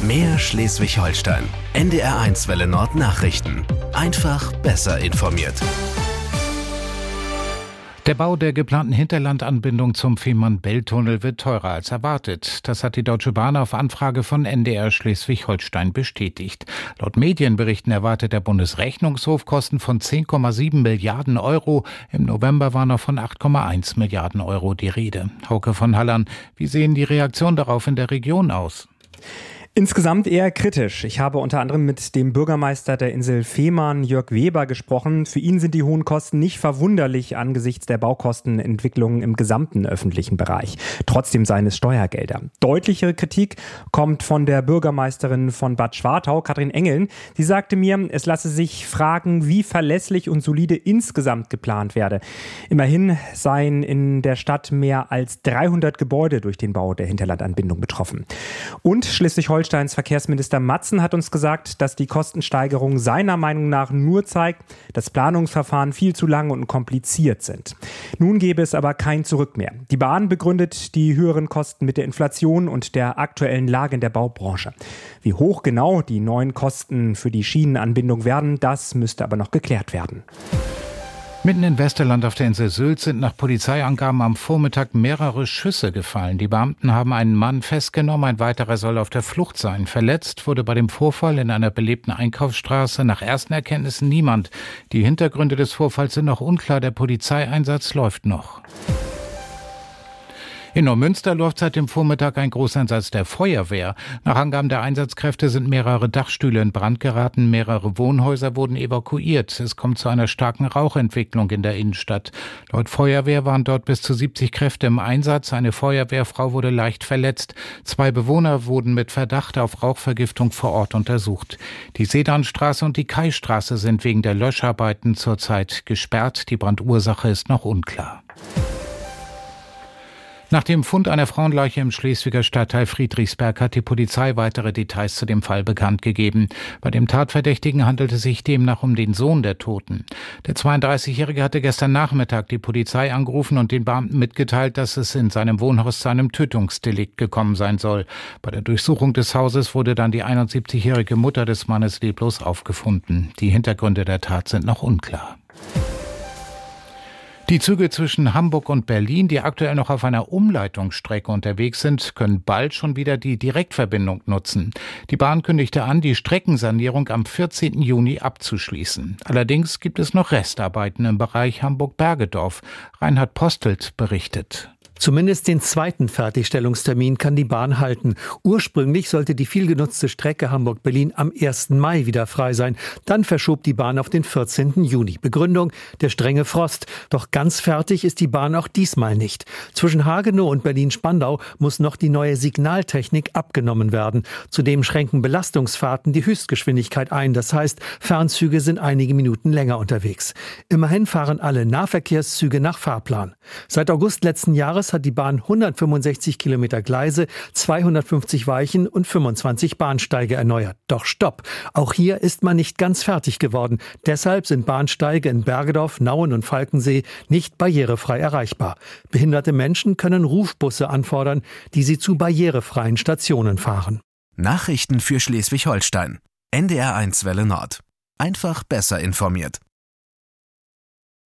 Mehr Schleswig-Holstein. NDR1 Welle Nord Nachrichten. Einfach besser informiert. Der Bau der geplanten Hinterlandanbindung zum Fehmarn-Belt-Tunnel wird teurer als erwartet. Das hat die Deutsche Bahn auf Anfrage von NDR Schleswig-Holstein bestätigt. Laut Medienberichten erwartet der Bundesrechnungshof Kosten von 10,7 Milliarden Euro. Im November war noch von 8,1 Milliarden Euro die Rede. Hauke von Hallern, wie sehen die Reaktionen darauf in der Region aus? Insgesamt eher kritisch. Ich habe unter anderem mit dem Bürgermeister der Insel Fehmarn, Jörg Weber, gesprochen. Für ihn sind die hohen Kosten nicht verwunderlich angesichts der Baukostenentwicklung im gesamten öffentlichen Bereich. Trotzdem seien es Steuergelder. Deutlichere Kritik kommt von der Bürgermeisterin von Bad Schwartau, Katrin Engeln. Sie sagte mir, es lasse sich fragen, wie verlässlich und solide insgesamt geplant werde. Immerhin seien in der Stadt mehr als 300 Gebäude durch den Bau der Hinterlandanbindung betroffen. Und Schleswig-Holsteins Verkehrsminister Matzen hat uns gesagt, dass die Kostensteigerung seiner Meinung nach nur zeigt, dass Planungsverfahren viel zu lang und kompliziert sind. Nun gäbe es aber kein Zurück mehr. Die Bahn begründet die höheren Kosten mit der Inflation und der aktuellen Lage in der Baubranche. Wie hoch genau die neuen Kosten für die Schienenanbindung werden, das müsste aber noch geklärt werden. Mitten in Westerland auf der Insel Sylt sind nach Polizeiangaben am Vormittag mehrere Schüsse gefallen. Die Beamten haben einen Mann festgenommen, ein weiterer soll auf der Flucht sein. Verletzt wurde bei dem Vorfall in einer belebten Einkaufsstraße nach ersten Erkenntnissen niemand. Die Hintergründe des Vorfalls sind noch unklar, der Polizeieinsatz läuft noch. In Neumünster läuft seit dem Vormittag ein Großeinsatz der Feuerwehr. Nach Angaben der Einsatzkräfte sind mehrere Dachstühle in Brand geraten, mehrere Wohnhäuser wurden evakuiert. Es kommt zu einer starken Rauchentwicklung in der Innenstadt. Laut Feuerwehr waren dort bis zu 70 Kräfte im Einsatz. Eine Feuerwehrfrau wurde leicht verletzt. 2 Bewohner wurden mit Verdacht auf Rauchvergiftung vor Ort untersucht. Die Sedanstraße und die Kaistraße sind wegen der Löscharbeiten zurzeit gesperrt. Die Brandursache ist noch unklar. Nach dem Fund einer Frauenleiche im Schleswiger Stadtteil Friedrichsberg hat die Polizei weitere Details zu dem Fall bekannt gegeben. Bei dem Tatverdächtigen handelt es sich demnach um den Sohn der Toten. Der 32-Jährige hatte gestern Nachmittag die Polizei angerufen und den Beamten mitgeteilt, dass es in seinem Wohnhaus zu einem Tötungsdelikt gekommen sein soll. Bei der Durchsuchung des Hauses wurde dann die 71-jährige Mutter des Mannes leblos aufgefunden. Die Hintergründe der Tat sind noch unklar. Die Züge zwischen Hamburg und Berlin, die aktuell noch auf einer Umleitungsstrecke unterwegs sind, können bald schon wieder die Direktverbindung nutzen. Die Bahn kündigte an, die Streckensanierung am 14. Juni abzuschließen. Allerdings gibt es noch Restarbeiten im Bereich Hamburg-Bergedorf. Reinhard Postelt berichtet. Zumindest den zweiten Fertigstellungstermin kann die Bahn halten. Ursprünglich sollte die vielgenutzte Strecke Hamburg-Berlin am 1. Mai wieder frei sein. Dann verschob die Bahn auf den 14. Juni. Begründung: der strenge Frost. Doch ganz fertig ist die Bahn auch diesmal nicht. Zwischen Hagenow und Berlin-Spandau muss noch die neue Signaltechnik abgenommen werden. Zudem schränken Belastungsfahrten die Höchstgeschwindigkeit ein. Das heißt, Fernzüge sind einige Minuten länger unterwegs. Immerhin fahren alle Nahverkehrszüge nach Fahrplan. Seit August letzten Jahres hat die Bahn 165 Kilometer Gleise, 250 Weichen und 25 Bahnsteige erneuert. Doch stopp! Auch hier ist man nicht ganz fertig geworden. Deshalb sind Bahnsteige in Bergedorf, Nauen und Falkensee nicht barrierefrei erreichbar. Behinderte Menschen können Rufbusse anfordern, die sie zu barrierefreien Stationen fahren. Nachrichten für Schleswig-Holstein. NDR1 Welle Nord. Einfach besser informiert.